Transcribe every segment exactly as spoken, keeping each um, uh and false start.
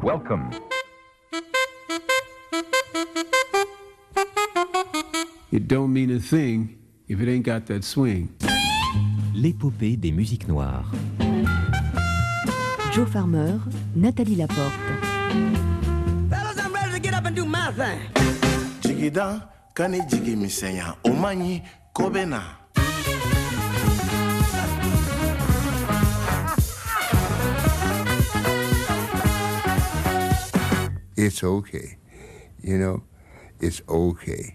Welcome. It don't mean a thing if it ain't got that swing. L'épopée des musiques noires. Joe Farmer, Nathalie Laporte. Fellas, I'm ready to get up and do my thing. Jigida, kani jigi misenya, omanyi, kobena. It's okay. You know, it's okay.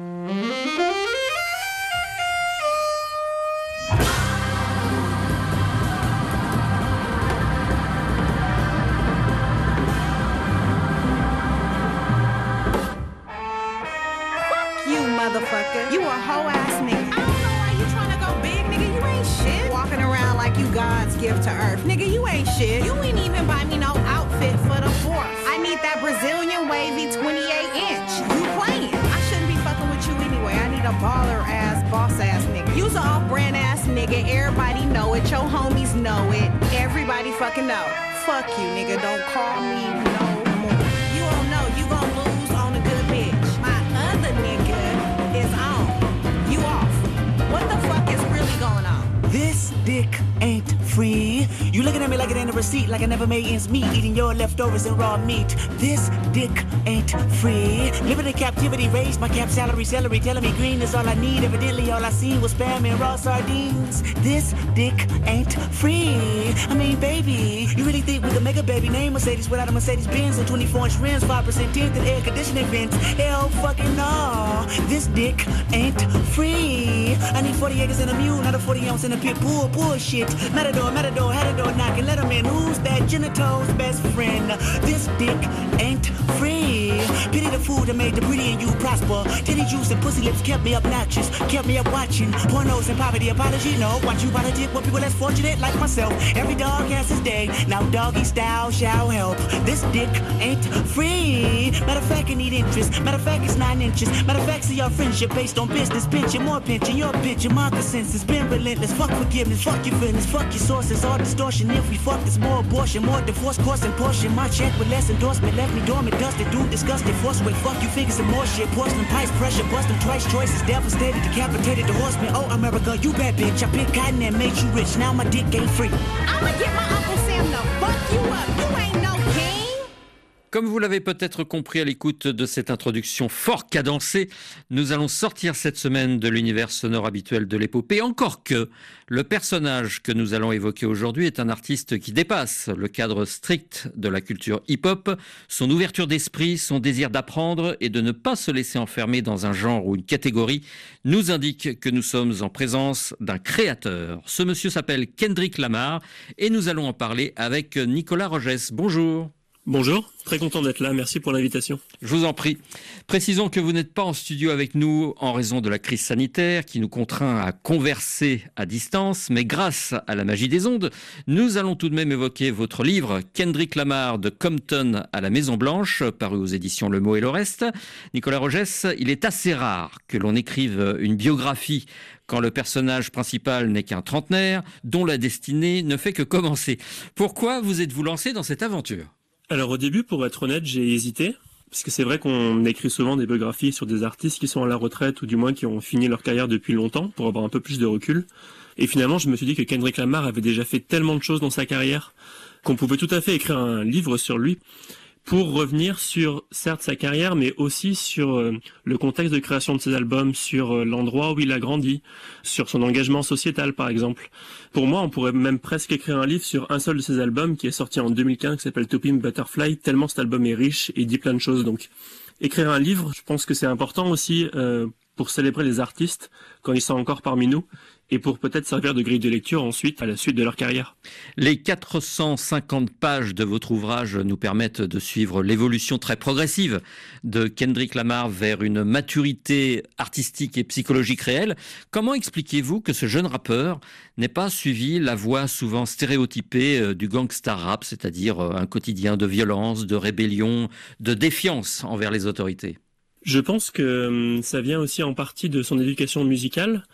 Motherfucker, you a hoe ass nigga. I don't know why you tryna go big, nigga. You ain't shit. Walking around like you God's gift to earth, nigga. You ain't shit. You ain't even buy me no outfit for the fourth. I need that Brazilian wavy twenty-eight inch. You playing? I shouldn't be fucking with you anyway. I need a baller ass, boss ass nigga. You's an off brand ass nigga. Everybody know it. Your homies know it. Everybody fucking know. Fuck you, nigga. Don't call me no more. You don't know. You gon' lose on a good bitch. My other nigga is on. You off. What the fuck is really going on? This dick ain't free. You looking at me like it ain't a receipt, like I never made ends meet, eating your leftovers and raw meat. This dick ain't free. Living in captivity, raised my cap salary, celery, telling me green is all I need. Evidently all I seen was spam and raw sardines. This dick ain't free. I mean, baby, you really think we could make a baby name Mercedes without a Mercedes Benz and twenty-four inch rims, five percent tint and air conditioning vents? Hell fucking no. This dick ain't free. I need forty acres and a mule, not a forty ounce in a pit bull. Bullshit. Matador, matador, had a door knocking, let him in. Who's that genitals best friend? This dick ain't free. Pity the food that made the pretty and you prosper. Titty juice and pussy lips kept me obnoxious, kept me up watching pornos and poverty. Apology, no. Watch you politic with people less fortunate like myself. Every dog has his day. Now doggy style shall help. This dick ain't free. Matter of fact, I need interest. Matter of fact, it's nine inches. Matter of fact, see your friendship based on business. Pinching, more pinching, your pinching. My consensus been relentless. Fuck forgiveness, fuck your feelings, fuck your sources. All distortion. If we fuck, it's more abortion, more divorce, course and portion. My check with less endorsement left me dormant, dusted, dude, disgusted. Force with fuck you figures and more shit. Porcelain pipes, pressure, bust them twice. Choices devastated, decapitated the horseman. Oh, America, you bad bitch. I picked cotton and made you rich. Now my dick ain't free. I'ma get my Uncle Sam to fuck you up. You ain't no king. Comme vous l'avez peut-être compris à l'écoute de cette introduction fort cadencée, nous allons sortir cette semaine de l'univers sonore habituel de l'épopée, encore que le personnage que nous allons évoquer aujourd'hui est un artiste qui dépasse le cadre strict de la culture hip-hop. Son ouverture d'esprit, son désir d'apprendre et de ne pas se laisser enfermer dans un genre ou une catégorie nous indique que nous sommes en présence d'un créateur. Ce monsieur s'appelle Kendrick Lamar et nous allons en parler avec Nicolas Rogès. Bonjour. Bonjour, très content d'être là, merci pour l'invitation. Je vous en prie. Précisons que vous n'êtes pas en studio avec nous en raison de la crise sanitaire qui nous contraint à converser à distance, mais grâce à la magie des ondes, nous allons tout de même évoquer votre livre Kendrick Lamar de Compton à la Maison Blanche, paru aux éditions Le Mot et le Reste. Nicolas Rogès, il est assez rare que l'on écrive une biographie quand le personnage principal n'est qu'un trentenaire, dont la destinée ne fait que commencer. Pourquoi vous êtes-vous lancé dans cette aventure ? Alors au début, pour être honnête, j'ai hésité, parce que c'est vrai qu'on écrit souvent des biographies sur des artistes qui sont à la retraite ou du moins qui ont fini leur carrière depuis longtemps pour avoir un peu plus de recul. Et finalement, je me suis dit que Kendrick Lamar avait déjà fait tellement de choses dans sa carrière qu'on pouvait tout à fait écrire un livre sur lui pour revenir sur, certes, sa carrière, mais aussi sur euh, le contexte de création de ses albums, sur euh, l'endroit où il a grandi, sur son engagement sociétal, par exemple. Pour moi, on pourrait même presque écrire un livre sur un seul de ses albums qui est sorti en deux mille quinze, qui s'appelle To Pimp Butterfly, tellement cet album est riche et dit plein de choses. Donc, écrire un livre, je pense que c'est important aussi euh, pour célébrer les artistes quand ils sont encore parmi nous, et pour peut-être servir de grille de lecture ensuite à la suite de leur carrière. Les quatre cent cinquante pages de votre ouvrage nous permettent de suivre l'évolution très progressive de Kendrick Lamar vers une maturité artistique et psychologique réelle. Comment expliquez-vous que ce jeune rappeur n'ait pas suivi la voie souvent stéréotypée du gangsta rap, c'est-à-dire un quotidien de violence, de rébellion, de défiance envers les autorités ? Je pense que ça vient aussi en partie de son éducation musicale.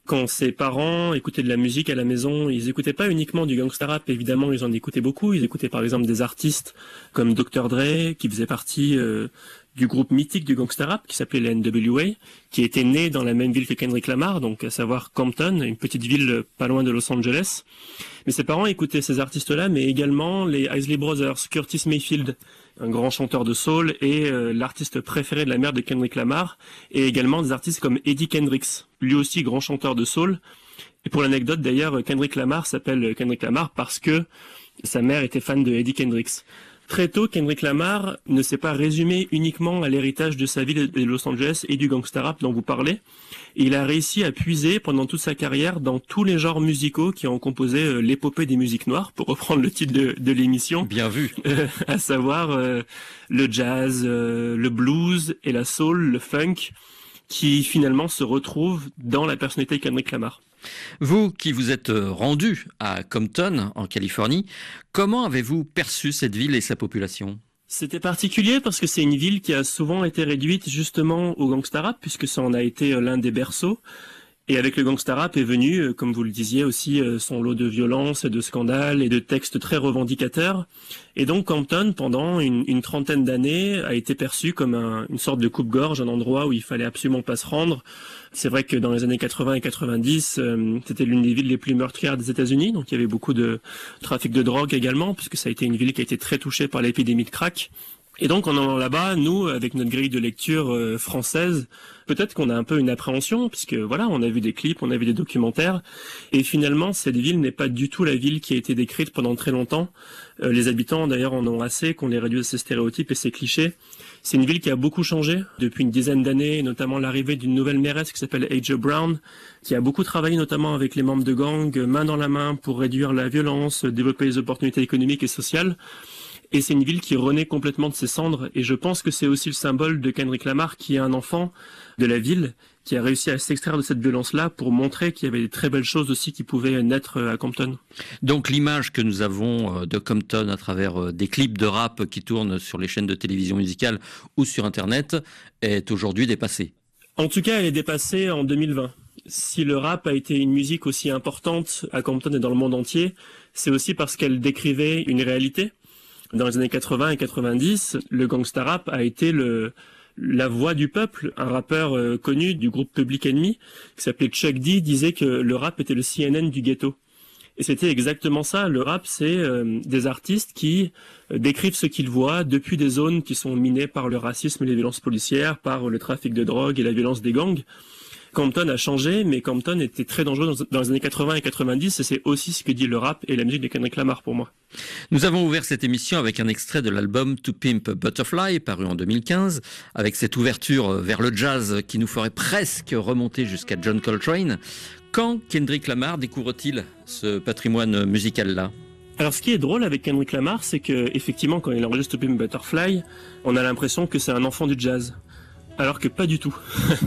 Quand ses parents écoutaient de la musique à la maison, ils écoutaient pas uniquement du gangsta rap, évidemment, ils en écoutaient beaucoup. Ils écoutaient par exemple des artistes comme docteur Dre, qui faisait partie euh, du groupe mythique du gangsta rap, qui s'appelait la N W A, qui était né dans la même ville que Kendrick Lamar, donc à savoir Compton, une petite ville pas loin de Los Angeles. Mais ses parents écoutaient ces artistes-là, mais également les Isley Brothers, Curtis Mayfield, un grand chanteur de soul et euh, l'artiste préféré de la mère de Kendrick Lamar, et également des artistes comme Eddie Kendricks, lui aussi grand chanteur de soul. Et pour l'anecdote d'ailleurs, Kendrick Lamar s'appelle Kendrick Lamar parce que sa mère était fan de Eddie Kendricks. Très tôt, Kendrick Lamar ne s'est pas résumé uniquement à l'héritage de sa ville de Los Angeles et du gangsta rap dont vous parlez. Et il a réussi à puiser pendant toute sa carrière dans tous les genres musicaux qui ont composé euh, l'épopée des musiques noires, pour reprendre le titre de, de l'émission. Bien vu. Euh, à savoir euh, le jazz, euh, le blues et la soul, le funk, qui finalement se retrouvent dans la personnalité de Kendrick Lamar. Vous qui vous êtes rendu à Compton, en Californie, comment avez-vous perçu cette ville et sa population ? C'était particulier parce que c'est une ville qui a souvent été réduite justement au gangsta rap, puisque ça en a été l'un des berceaux. Et avec le gangsta rap est venu, comme vous le disiez aussi, son lot de violence, de scandales et de textes très revendicateurs. Et donc Compton, pendant une, une trentaine d'années, a été perçu comme un, une sorte de coupe-gorge, un endroit où il fallait absolument pas se rendre. C'est vrai que dans les années quatre-vingts et quatre-vingt-dix, euh, c'était l'une des villes les plus meurtrières des États-Unis. Donc il y avait beaucoup de trafic de drogue également, puisque ça a été une ville qui a été très touchée par l'épidémie de crack. Et donc en allant là-bas, nous, avec notre grille de lecture euh, française, peut-être qu'on a un peu une appréhension, puisque voilà, on a vu des clips, on a vu des documentaires, et finalement, cette ville n'est pas du tout la ville qui a été décrite pendant très longtemps. Euh, les habitants, d'ailleurs, en ont assez qu'on les réduise à ces stéréotypes et ces clichés. C'est une ville qui a beaucoup changé depuis une dizaine d'années, notamment l'arrivée d'une nouvelle mairesse qui s'appelle Aja Brown, qui a beaucoup travaillé notamment avec les membres de gangs, main dans la main, pour réduire la violence, développer les opportunités économiques et sociales. Et c'est une ville qui renaît complètement de ses cendres. Et je pense que c'est aussi le symbole de Kendrick Lamar, qui est un enfant de la ville, qui a réussi à s'extraire de cette violence-là pour montrer qu'il y avait des très belles choses aussi qui pouvaient naître à Compton. Donc l'image que nous avons de Compton à travers des clips de rap qui tournent sur les chaînes de télévision musicale ou sur Internet est aujourd'hui dépassée. En tout cas, elle est dépassée en deux mille vingt. Si le rap a été une musique aussi importante à Compton et dans le monde entier, c'est aussi parce qu'elle décrivait une réalité. Dans les années quatre-vingts et quatre-vingt-dix, le gangsta rap a été le, la voix du peuple. Un rappeur euh, connu du groupe Public Enemy, qui s'appelait Chuck D, disait que le rap était le C N N du ghetto. Et c'était exactement ça. Le rap, c'est euh, des artistes qui euh, décrivent ce qu'ils voient depuis des zones qui sont minées par le racisme et les violences policières, par le trafic de drogue et la violence des gangs. Compton a changé, mais Compton était très dangereux dans, dans les années quatre-vingts et quatre-vingt-dix, et c'est aussi ce que dit le rap et la musique de Kendrick Lamar pour moi. Nous avons ouvert cette émission avec un extrait de l'album To Pimp a Butterfly, paru en deux mille quinze, avec cette ouverture vers le jazz qui nous ferait presque remonter jusqu'à John Coltrane. Quand Kendrick Lamar découvre-t-il ce patrimoine musical-là ? Alors ce qui est drôle avec Kendrick Lamar, c'est que effectivement quand il enregistre To Pimp a Butterfly, on a l'impression que c'est un enfant du jazz. Alors que pas du tout.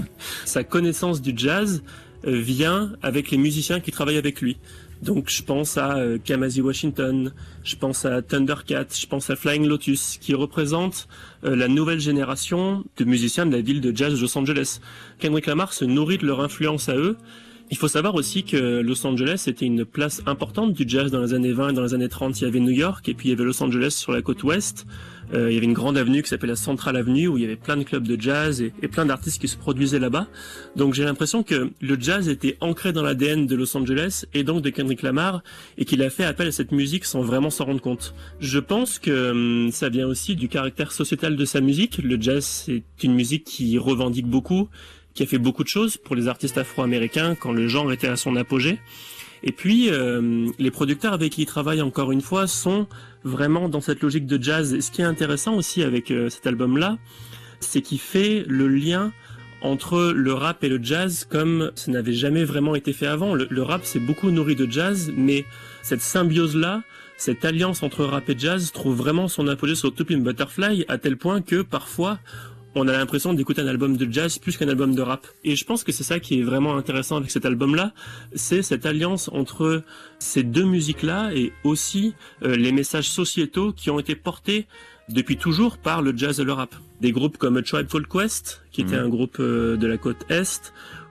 Sa connaissance du jazz euh, vient avec les musiciens qui travaillent avec lui. Donc je pense à euh, Kamasi Washington, je pense à Thundercat, je pense à Flying Lotus, qui représentent euh, la nouvelle génération de musiciens de la ville de jazz de Los Angeles. Kendrick Lamar se nourrit de leur influence à eux. Il faut savoir aussi que Los Angeles était une place importante du jazz dans les années vingt et dans les années trente. Il y avait New York et puis il y avait Los Angeles sur la côte ouest. Euh, il y avait une grande avenue qui s'appelait la Central Avenue où il y avait plein de clubs de jazz et, et plein d'artistes qui se produisaient là-bas. Donc j'ai l'impression que le jazz était ancré dans l'A D N de Los Angeles et donc de Kendrick Lamar et qu'il a fait appel à cette musique sans vraiment s'en rendre compte. Je pense que hum, ça vient aussi du caractère sociétal de sa musique. Le jazz, c'est une musique qui revendique beaucoup, qui a fait beaucoup de choses pour les artistes afro-américains quand le genre était à son apogée. Et puis, euh, les producteurs avec qui il travaille, encore une fois, sont vraiment dans cette logique de jazz. Et ce qui est intéressant aussi avec euh, cet album-là, c'est qu'il fait le lien entre le rap et le jazz comme ça n'avait jamais vraiment été fait avant. Le, le rap, c'est beaucoup nourri de jazz, mais cette symbiose-là, cette alliance entre rap et jazz trouve vraiment son apogée sur To Pimp a Butterfly, à tel point que parfois, on a l'impression d'écouter un album de jazz plus qu'un album de rap. Et je pense que c'est ça qui est vraiment intéressant avec cet album-là, c'est cette alliance entre ces deux musiques-là et aussi euh, les messages sociétaux qui ont été portés depuis toujours par le jazz et le rap. Des groupes comme A Tribe Called Quest, qui était mmh. un groupe euh, de la côte Est,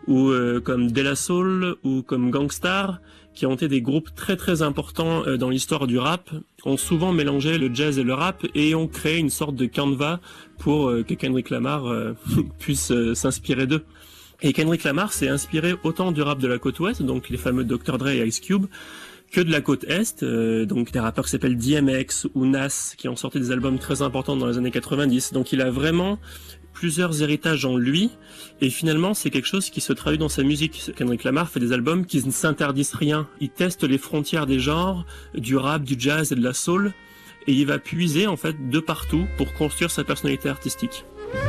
ou euh, comme De La Soul ou comme Gang Starr, qui ont été des groupes très très importants euh, dans l'histoire du rap, ont souvent mélangé le jazz et le rap et ont créé une sorte de canevas pour euh, que Kendrick Lamar euh, puisse euh, s'inspirer d'eux. Et Kendrick Lamar s'est inspiré autant du rap de la côte ouest, donc les fameux docteur Dre et Ice Cube, que de la côte est, euh, donc des rappeurs qui s'appellent D M X ou Nas, qui ont sorti des albums très importants dans les années quatre-vingt-dix. Donc il a vraiment plusieurs héritages en lui, et finalement c'est quelque chose qui se traduit dans sa musique. Kendrick Lamar fait des albums qui ne s'interdisent rien. Il teste les frontières des genres, du rap, du jazz et de la soul, et il va puiser en fait de partout pour construire sa personnalité artistique.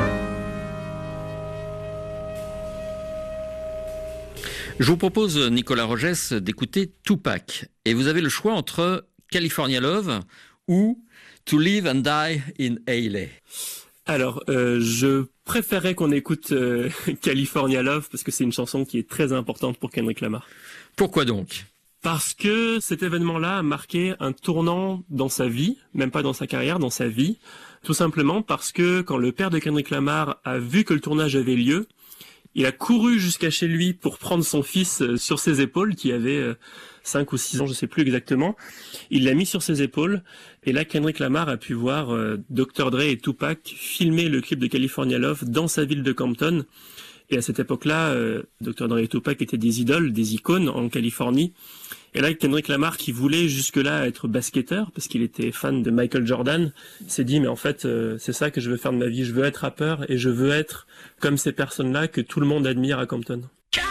Je vous propose, Nicolas Rogès, d'écouter Tupac. Et vous avez le choix entre California Love ou To Live and Die in L A. Alors, euh, je préférais qu'on écoute euh, California Love parce que c'est une chanson qui est très importante pour Kendrick Lamar. Pourquoi donc ? Parce que cet événement-là a marqué un tournant dans sa vie, même pas dans sa carrière, dans sa vie. Tout simplement parce que quand le père de Kendrick Lamar a vu que le tournage avait lieu, il a couru jusqu'à chez lui pour prendre son fils sur ses épaules, qui avait cinq ou six ans, je sais plus exactement. Il l'a mis sur ses épaules, et là Kendrick Lamar a pu voir euh, docteur Dre et Tupac filmer le clip de California Love dans sa ville de Compton. Et à cette époque-là, euh, docteur Dre et Tupac étaient des idoles, des icônes en Californie. Et là, Kendrick Lamar, qui voulait jusque-là être basketteur, parce qu'il était fan de Michael Jordan, s'est dit, mais en fait, euh, c'est ça que je veux faire de ma vie. Je veux être rappeur et je veux être comme ces personnes-là que tout le monde admire à Compton.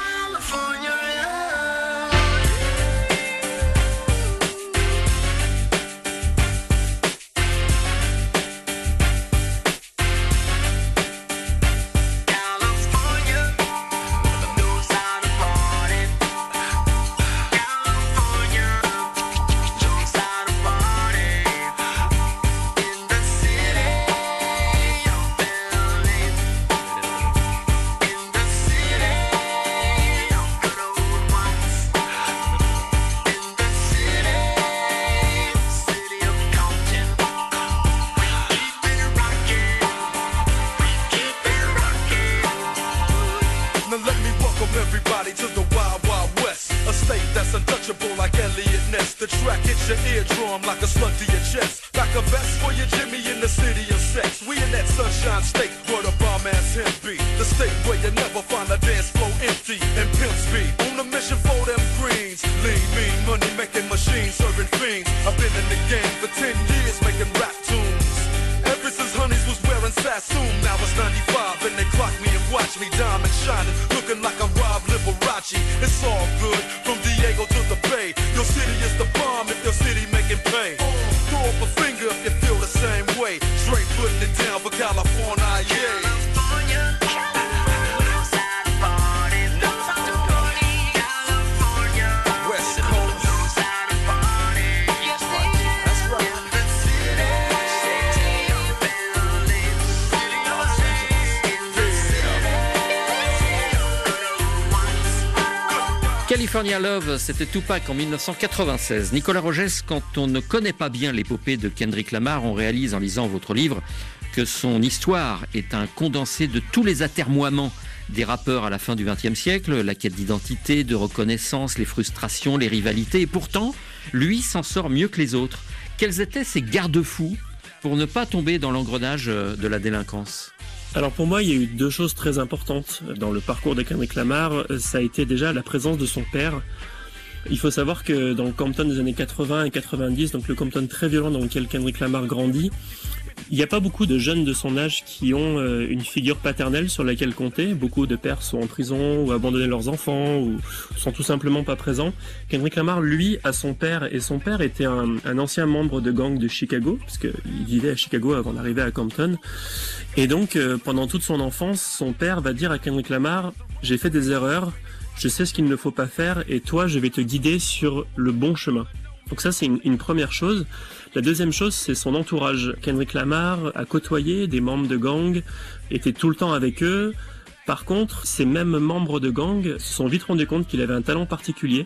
California Love, c'était Tupac en mille neuf cent quatre-vingt-seize. Nicolas Rogès, quand on ne connaît pas bien l'épopée de Kendrick Lamar, on réalise en lisant votre livre que son histoire est un condensé de tous les atermoiements des rappeurs à la fin du vingtième siècle, la quête d'identité, de reconnaissance, les frustrations, les rivalités. Et pourtant, lui s'en sort mieux que les autres. Quels étaient ses garde-fous pour ne pas tomber dans l'engrenage de la délinquance ? Alors pour moi, il y a eu deux choses très importantes dans le parcours de Kendrick Lamar. Ça a été déjà la présence de son père. Il faut savoir que dans le Compton des années quatre-vingts et quatre-vingt-dix, donc le Compton très violent dans lequel Kendrick Lamar grandit, il n'y a pas beaucoup de jeunes de son âge qui ont une figure paternelle sur laquelle compter. Beaucoup de pères sont en prison ou abandonné leurs enfants ou sont tout simplement pas présents. Kendrick Lamar, lui, a son père, et son père était un, un ancien membre de gang de Chicago, parce qu'il vivait à Chicago avant d'arriver à Compton. Et donc, euh, pendant toute son enfance, son père va dire à Kendrick Lamar « J'ai fait des erreurs, je sais ce qu'il ne faut pas faire, et toi, je vais te guider sur le bon chemin. » Donc ça, c'est une, une première chose. La deuxième chose, c'est son entourage. Kendrick Lamar a côtoyé des membres de gang, était tout le temps avec eux. Par contre, ces mêmes membres de gang se sont vite rendus compte qu'il avait un talent particulier.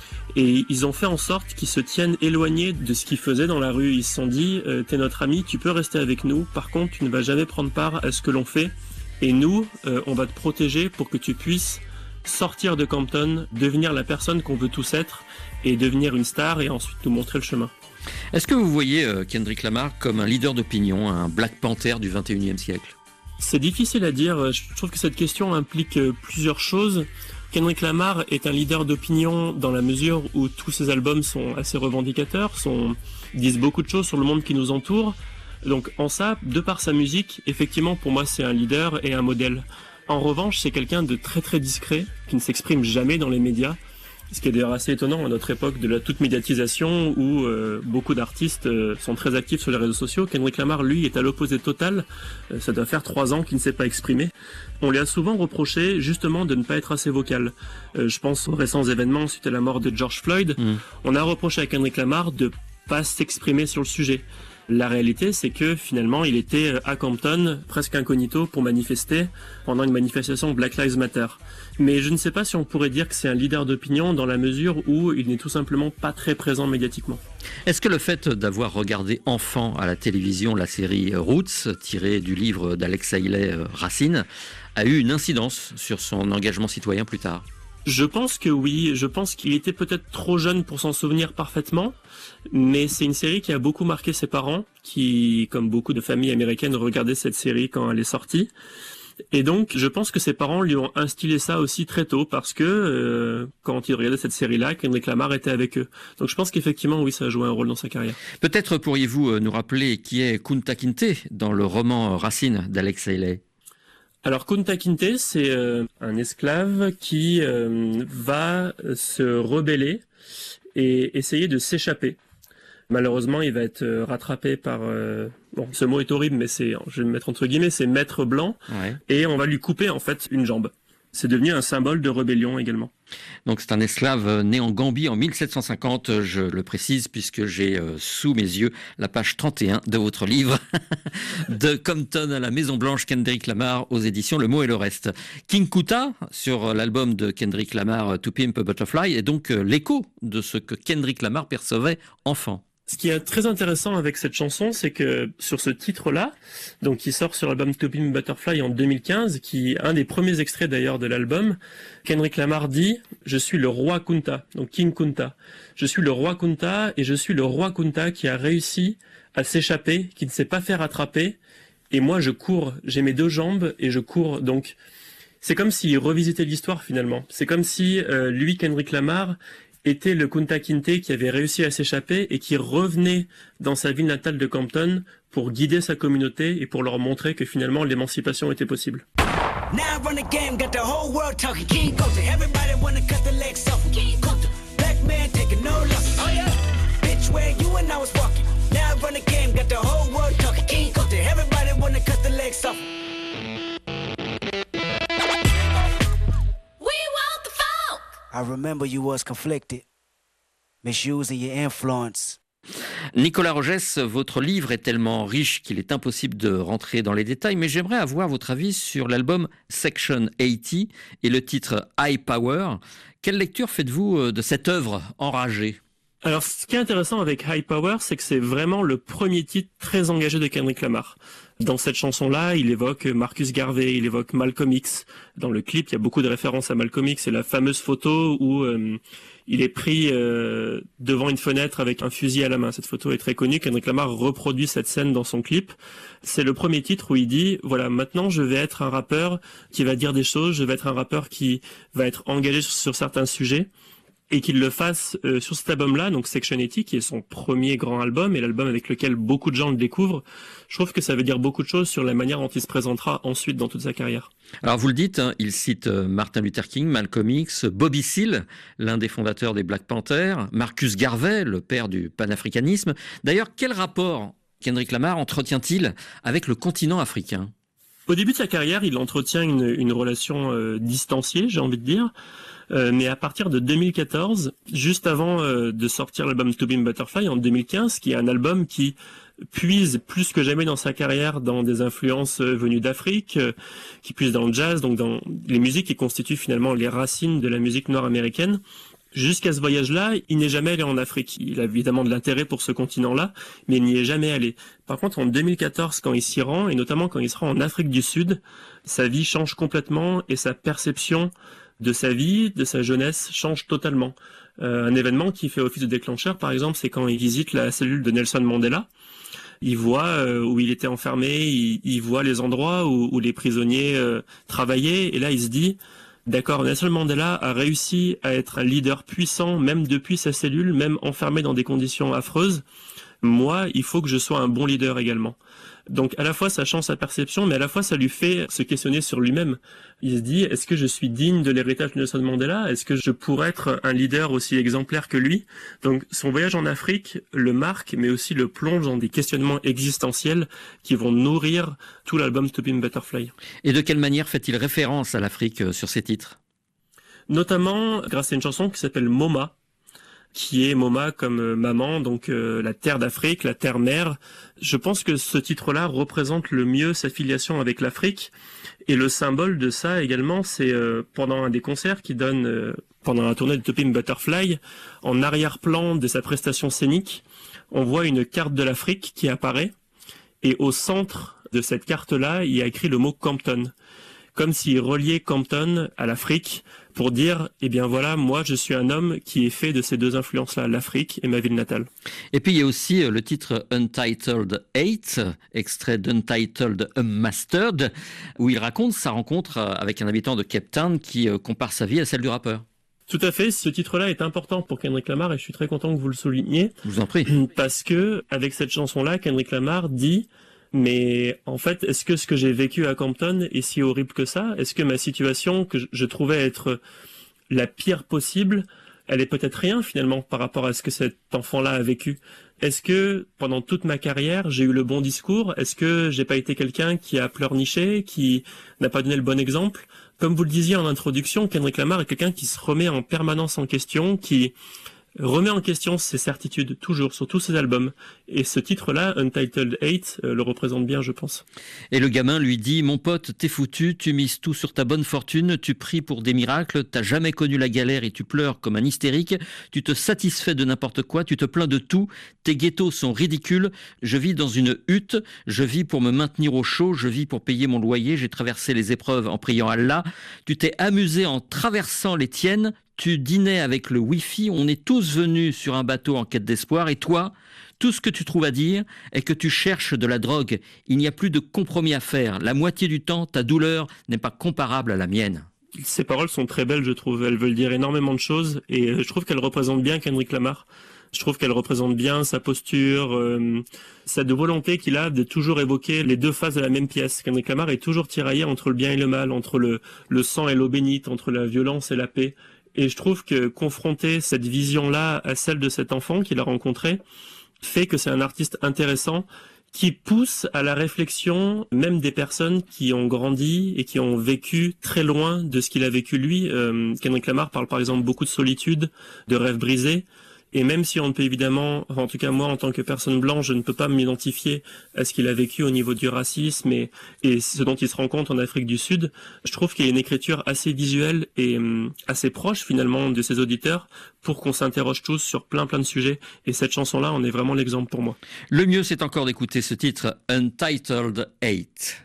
Et ils ont fait en sorte qu'ils se tiennent éloignés de ce qu'ils faisaient dans la rue. Ils se sont dit, euh, t'es notre ami, tu peux rester avec nous. Par contre, tu ne vas jamais prendre part à ce que l'on fait. Et nous, euh, on va te protéger pour que tu puisses sortir de Compton, devenir la personne qu'on veut tous être et devenir une star et ensuite nous montrer le chemin. Est-ce que vous voyez euh, Kendrick Lamar comme un leader d'opinion, un Black Panther du vingt et unième siècle ? C'est difficile à dire. Je trouve que cette question implique plusieurs choses. Kendrick Lamar est un leader d'opinion dans la mesure où tous ses albums sont assez revendicateurs, sont, disent beaucoup de choses sur le monde qui nous entoure. Donc en ça, de par sa musique, effectivement pour moi c'est un leader et un modèle. En revanche, c'est quelqu'un de très très discret, qui ne s'exprime jamais dans les médias. Ce qui est d'ailleurs assez étonnant à notre époque de la toute médiatisation où euh, beaucoup d'artistes euh, sont très actifs sur les réseaux sociaux. Kendrick Lamar, lui, est à l'opposé total. Euh, ça doit faire trois ans qu'il ne s'est pas exprimé. On lui a souvent reproché justement de ne pas être assez vocal. Euh, je pense aux récents événements suite à la mort de George Floyd. Mmh. On a reproché à Kendrick Lamar de pas s'exprimer sur le sujet. La réalité, c'est que finalement, il était à Compton, presque incognito, pour manifester pendant une manifestation Black Lives Matter. Mais je ne sais pas si on pourrait dire que c'est un leader d'opinion dans la mesure où il n'est tout simplement pas très présent médiatiquement. Est-ce que le fait d'avoir regardé enfant à la télévision la série Roots, tirée du livre d'Alex Haley, Racine, a eu une incidence sur son engagement citoyen plus tard ? Je pense que oui, je pense qu'il était peut-être trop jeune pour s'en souvenir parfaitement, mais c'est une série qui a beaucoup marqué ses parents, qui, comme beaucoup de familles américaines, regardaient cette série quand elle est sortie. Et donc, je pense que ses parents lui ont instillé ça aussi très tôt, parce que euh, quand ils regardaient cette série-là, Kendrick Lamar était avec eux. Donc je pense qu'effectivement, oui, ça a joué un rôle dans sa carrière. Peut-être pourriez-vous nous rappeler qui est Kunta Kinte dans le roman Racine d'Alex Haley ? Alors Kunta Kinte, c'est euh, un esclave qui euh, va se rebeller et essayer de s'échapper. Malheureusement, il va être rattrapé par... Euh, bon, ce mot est horrible, mais c'est, je vais me mettre entre guillemets, c'est Maître Blanc, ouais. Et on va lui couper en fait une jambe. C'est devenu un symbole de rébellion également. Donc c'est un esclave né en Gambie en mille sept cent cinquante, je le précise puisque j'ai euh, sous mes yeux la page trente et un de votre livre de Compton à la Maison Blanche, Kendrick Lamar aux éditions Le Mot et le Reste. King Kuta sur l'album de Kendrick Lamar To Pimp a Butterfly est donc euh, l'écho de ce que Kendrick Lamar percevait enfant. Ce qui est très intéressant avec cette chanson, c'est que sur ce titre-là, donc qui sort sur l'album To Pimp a Butterfly en deux mille quinze, qui est un des premiers extraits d'ailleurs de l'album, Kendrick Lamar dit « Je suis le roi Kunta », donc King Kunta. « Je suis le roi Kunta et je suis le roi Kunta qui a réussi à s'échapper, qui ne s'est pas fait rattraper, et moi je cours, j'ai mes deux jambes et je cours. » Donc c'est comme s'il revisitait l'histoire finalement. C'est comme si euh, lui, Kendrick Lamar, était le Kunta Kinte qui avait réussi à s'échapper et qui revenait dans sa ville natale de Compton pour guider sa communauté et pour leur montrer que finalement l'émancipation était possible. I remember you was conflicted, misusing your influence. Nicolas Rogès, votre livre est tellement riche qu'il est impossible de rentrer dans les détails, mais j'aimerais avoir votre avis sur l'album Section quatre-vingts et le titre High Power. Quelle lecture faites-vous de cette œuvre enragée ? Alors, ce qui est intéressant avec High Power, c'est que c'est vraiment le premier titre très engagé de Kendrick Lamar. Dans cette chanson-là, il évoque Marcus Garvey, il évoque Malcolm X. Dans le clip, il y a beaucoup de références à Malcolm X. C'est la fameuse photo où euh, il est pris euh, devant une fenêtre avec un fusil à la main. Cette photo est très connue. Kendrick Lamar reproduit cette scène dans son clip. C'est le premier titre où il dit, voilà, maintenant je vais être un rappeur qui va dire des choses, je vais être un rappeur qui va être engagé sur, sur certains sujets. Et qu'il le fasse euh, sur cet album-là, donc Section quatre-vingts, qui est son premier grand album et l'album avec lequel beaucoup de gens le découvrent, je trouve que ça veut dire beaucoup de choses sur la manière dont il se présentera ensuite dans toute sa carrière. Alors vous le dites, hein, il cite Martin Luther King, Malcolm X, Bobby Seale, l'un des fondateurs des Black Panthers, Marcus Garvey, le père du panafricanisme. D'ailleurs, quel rapport Kendrick Lamar entretient-il avec le continent africain ? Au début de sa carrière, il entretient une, une relation euh, distanciée, j'ai envie de dire. Euh, mais à partir de deux mille quatorze, juste avant euh, de sortir l'album To Pimp a Butterfly en deux mille quinze, qui est un album qui puise plus que jamais dans sa carrière dans des influences euh, venues d'Afrique, euh, qui puise dans le jazz, donc dans les musiques qui constituent finalement les racines de la musique noire américaine. Jusqu'à ce voyage-là, il n'est jamais allé en Afrique. Il a évidemment de l'intérêt pour ce continent-là, mais il n'y est jamais allé. Par contre, en deux mille quatorze, quand il s'y rend, et notamment quand il se rend en Afrique du Sud, sa vie change complètement et sa perception de sa vie, de sa jeunesse, change totalement. Euh, un événement qui fait office de déclencheur, par exemple, c'est quand il visite la cellule de Nelson Mandela. Il voit euh, où il était enfermé, il, il voit les endroits où, où les prisonniers euh, travaillaient, et là il se dit, d'accord, Nelson Mandela a réussi à être un leader puissant, même depuis sa cellule, même enfermé dans des conditions affreuses. Moi, il faut que je sois un bon leader également. Donc à la fois ça change sa perception, mais à la fois ça lui fait se questionner sur lui-même. Il se dit, est-ce que je suis digne de l'héritage de Nelson Mandela ? Est-ce que je pourrais être un leader aussi exemplaire que lui ? Donc son voyage en Afrique le marque, mais aussi le plonge dans des questionnements existentiels qui vont nourrir tout l'album To Pimp a Butterfly. Et de quelle manière fait-il référence à l'Afrique sur ses titres ? Notamment grâce à une chanson qui s'appelle Moma, qui est Moma comme euh, maman, donc euh, la terre d'Afrique, la terre-mère. Je pense que ce titre-là représente le mieux sa filiation avec l'Afrique. Et le symbole de ça également, c'est euh, pendant un des concerts qu'il donne, euh, pendant la tournée de To Pimp a Butterfly, en arrière-plan de sa prestation scénique, on voit une carte de l'Afrique qui apparaît. Et au centre de cette carte-là, il y a écrit le mot Compton. Comme s'il reliait Compton à l'Afrique pour dire, eh bien voilà, moi je suis un homme qui est fait de ces deux influences-là, l'Afrique et ma ville natale. Et puis il y a aussi le titre Untitled eight, extrait d'Untitled Unmastered, où il raconte sa rencontre avec un habitant de Cape Town qui compare sa vie à celle du rappeur. Tout à fait, ce titre-là est important pour Kendrick Lamar et je suis très content que vous le souligniez. Je vous en prie. Parce que, avec cette chanson-là, Kendrick Lamar dit... Mais en fait, est-ce que ce que j'ai vécu à Compton est si horrible que ça ? Est-ce que ma situation, que je trouvais être la pire possible, elle est peut-être rien finalement par rapport à ce que cet enfant-là a vécu ? Est-ce que pendant toute ma carrière, j'ai eu le bon discours ? Est-ce que j'ai pas été quelqu'un qui a pleurniché, qui n'a pas donné le bon exemple ? Comme vous le disiez en introduction, Kendrick Lamar est quelqu'un qui se remet en permanence en question, qui remet en question ses certitudes, toujours, sur tous ses albums. Et ce titre-là, Untitled eight, euh, le représente bien, je pense. Et le gamin lui dit, mon pote, t'es foutu, tu mises tout sur ta bonne fortune, tu pries pour des miracles, t'as jamais connu la galère et tu pleures comme un hystérique, tu te satisfais de n'importe quoi, tu te plains de tout, tes ghettos sont ridicules, je vis dans une hutte, je vis pour me maintenir au chaud, je vis pour payer mon loyer, j'ai traversé les épreuves en priant Allah, tu t'es amusé en traversant les tiennes, tu dînais avec le Wi-Fi, on est tous venus sur un bateau en quête d'espoir et toi, tout ce que tu trouves à dire est que tu cherches de la drogue. Il n'y a plus de compromis à faire. La moitié du temps, ta douleur n'est pas comparable à la mienne. Ces paroles sont très belles, je trouve. Elles veulent dire énormément de choses et je trouve qu'elles représentent bien Kendrick Lamar. Je trouve qu'elle représente bien sa posture, euh, cette volonté qu'il a de toujours évoquer les deux faces de la même pièce. Kendrick Lamar est toujours tiraillé entre le bien et le mal, entre le, le sang et l'eau bénite, entre la violence et la paix. Et je trouve que confronter cette vision-là à celle de cet enfant qu'il a rencontré fait que c'est un artiste intéressant qui pousse à la réflexion même des personnes qui ont grandi et qui ont vécu très loin de ce qu'il a vécu lui. Euh, Kendrick Lamar parle par exemple beaucoup de solitude, de rêves brisés. Et même si on ne peut évidemment, en tout cas moi en tant que personne blanche, je ne peux pas m'identifier à ce qu'il a vécu au niveau du racisme et, et ce dont il se rend compte en Afrique du Sud, je trouve qu'il y a une écriture assez visuelle et hum, assez proche finalement de ses auditeurs pour qu'on s'interroge tous sur plein plein de sujets. Et cette chanson-là en est vraiment l'exemple pour moi. Le mieux c'est encore d'écouter ce titre Untitled eight.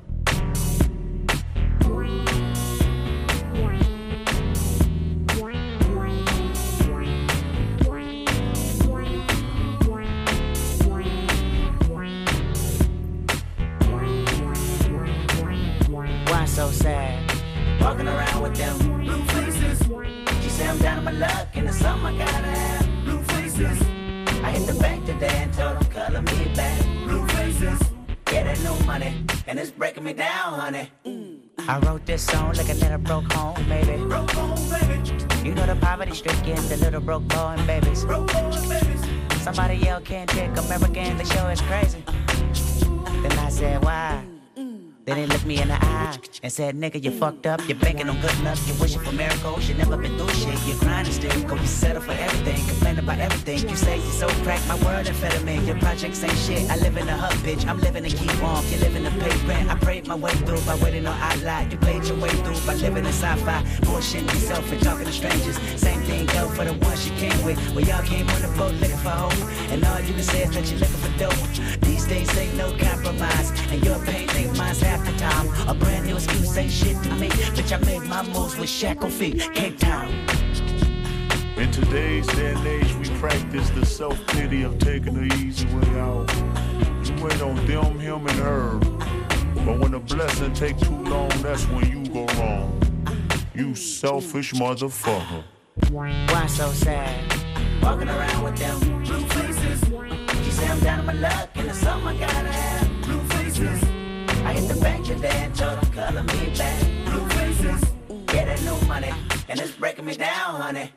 So sad, walking around with them blue faces. She said I'm down on my luck and it's something I gotta have. Blue faces. I hit the bank today and told them color me back. Blue faces. Yeah, that new money and it's breaking me down, honey. Mm. I wrote this song like a little broke home, baby. Broke home, baby. You know the poverty stricken, the little broke boy and babies. Broke boy and babies. Somebody yell can't take American, the show is crazy. Then I said why? Then they looked me in the eye and said, nigga, you fucked up, you're banking on good enough, you're wishing for miracles, you never been through shit, you're grinding still, go, you settle for everything, complain about everything, you say you're so cracked, my word amphetamine, your projects ain't shit, I live in a hub, bitch, I'm living to keep warm, you're living to pay rent, I prayed my way through by waiting on outline, you played your way through by living in sci-fi, bullshitting yourself and talking to strangers, same thing go for the ones you came with, well y'all came on the boat looking for hope, and all you can say is that you're looking for dope, these days ain't no compromise, and your pain ain't mine's half the time, a brand new excuse say shit to me. Bitch, I made my moves with shackle feet. Cape Town. In today's day and age, we practice the self-pity of taking the easy way out. You wait on them, him, and her. But when the blessing take too long, that's when you go wrong. You selfish motherfucker. Why so sad? Walking around with them blue faces. She say I'm down on my luck, and it's something I gotta have. Blue faces. I hit the bank today and told them color me back. Blue faces. Get that new money, and it's breaking me down, honey.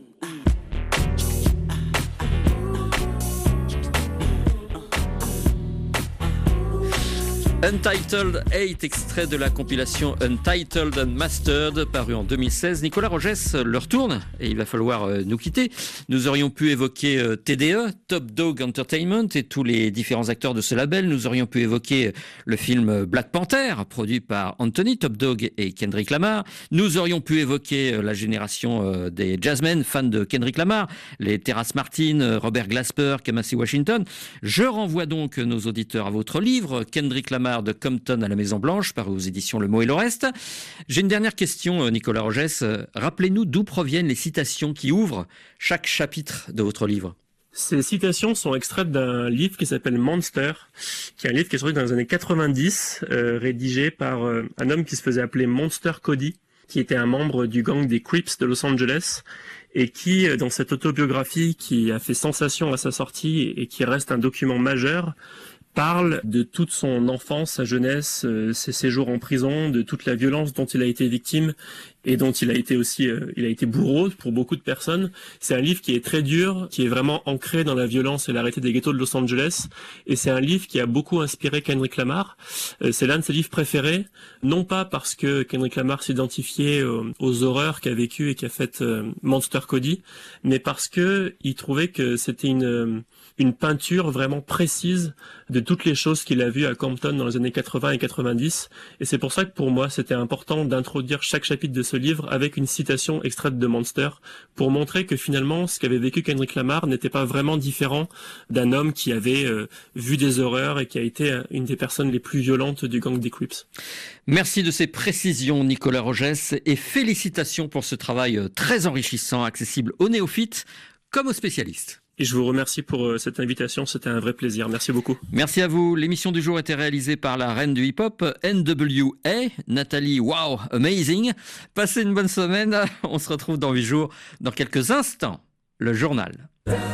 Untitled eight, extrait de la compilation Untitled Unmastered, paru en deux mille seize. Nicolas Rogès, l'heure tourne et il va falloir euh, nous quitter. Nous aurions pu évoquer euh, T D E, Top Dog Entertainment, et tous les différents acteurs de ce label. Nous aurions pu évoquer euh, le film Black Panther, produit par Anthony Top Dog et Kendrick Lamar. Nous aurions pu évoquer euh, la génération euh, des jazzmen, fans de Kendrick Lamar, les Terrace Martin, euh, Robert Glasper, Kamasi Washington. Je renvoie donc nos auditeurs à votre livre, Kendrick Lamar de Compton à la Maison Blanche, paru aux éditions Le Mot et le Reste. J'ai une dernière question, Nicolas Rogès. Rappelez-nous d'où proviennent les citations qui ouvrent chaque chapitre de votre livre. Ces citations sont extraites d'un livre qui s'appelle Monster, qui est un livre qui est sorti dans les années quatre-vingt-dix, euh, rédigé par euh, un homme qui se faisait appeler Monster Cody, qui était un membre du gang des Crips de Los Angeles, et qui, dans cette autobiographie qui a fait sensation à sa sortie et qui reste un document majeur, parle de toute son enfance, sa jeunesse, euh, ses séjours en prison, de toute la violence dont il a été victime et dont il a été aussi, euh, il a été bourreau pour beaucoup de personnes. C'est un livre qui est très dur, qui est vraiment ancré dans la violence et la réalité des ghettos de Los Angeles. Et c'est un livre qui a beaucoup inspiré Kendrick Lamar. Euh, c'est l'un de ses livres préférés, non pas parce que Kendrick Lamar s'identifiait euh, aux horreurs qu'a vécu et qu'a fait euh, Monster Cody, mais parce que il trouvait que c'était une euh, une peinture vraiment précise de toutes les choses qu'il a vues à Compton dans les années quatre-vingts et quatre-vingt-dix. Et c'est pour ça que pour moi, c'était important d'introduire chaque chapitre de ce livre avec une citation extraite de Monster pour montrer que finalement, ce qu'avait vécu Kendrick Lamar n'était pas vraiment différent d'un homme qui avait euh, vu des horreurs et qui a été une des personnes les plus violentes du gang des Crips. Merci de ces précisions, Nicolas Rogès, et félicitations pour ce travail très enrichissant, accessible aux néophytes comme aux spécialistes. Et je vous remercie pour cette invitation, c'était un vrai plaisir. Merci beaucoup. Merci à vous. L'émission du jour était réalisée par la reine du hip-hop, N W A, Nathalie Wow Amazing. Passez une bonne semaine. On se retrouve dans huit jours. Dans quelques instants, le journal.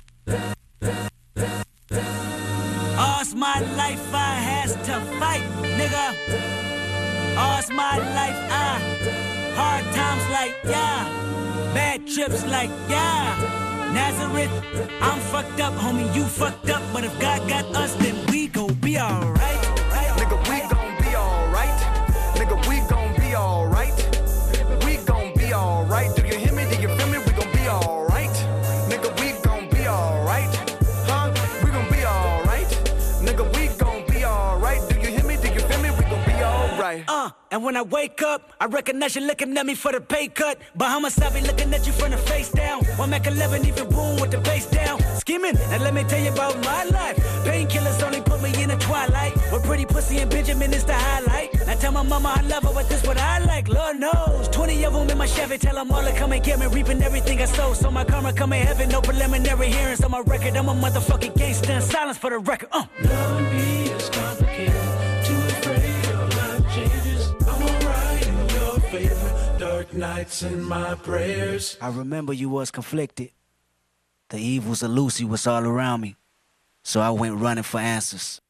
All's my life I has to fight, nigga. All's my life I hard times like yeah, bad trips like yeah. Nazareth, I'm fucked up, homie, you fucked up. But if God got us, then we gon' be alright. Nigga, we gon' be alright. Nigga, we gon' be alright. We gon' be alright. Do you hear me? Do you feel me? We gon' be alright. Nigga, we gon' be alright. Huh? We gon' be alright. Nigga, we gon' be alright. Do you hear me? Do you feel me? We gon' be alright. Uh, and when I wake up, I recognize you looking at me for the pay cut. Bahamas, I be looking at you from the face down. One Mac eleven, even boom with the bass down. Skimming, and let me tell you about my life. Painkillers only put me in the twilight. But pretty pussy and Benjamin is the highlight. I tell my mama I love her, but this what I like. Lord knows, twenty of them in my Chevy. Tell them all to come and get me, reaping everything I sow. So my karma come in heaven, no preliminary hearings on my record. I'm a motherfucking gangster in silence for the record. Uh. Love me is complicated, too afraid of life changes. I'm alright in your favor, dark nights and my prayers. I remember you was conflicted. The evils of Lucy was all around me. So I went running for answers.